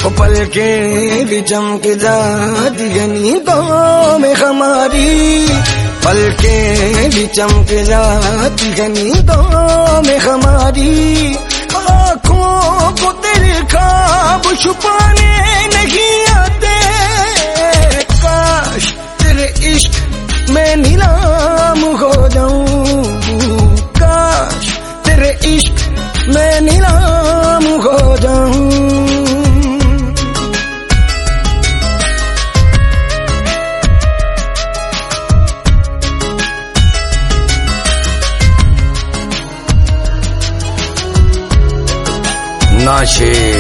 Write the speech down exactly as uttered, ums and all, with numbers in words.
पलके भी चमक जाती है नींदों में हमारी, पलके भी चमक जाती है नींदों में हमारी। आँखों को तेरे ख्वाब छुपाने नहीं आते, काश तेरे इश्क में नीलाम हो जाऊं, काश तेरे इश्क में नीलाम हो जाऊं। ना शेर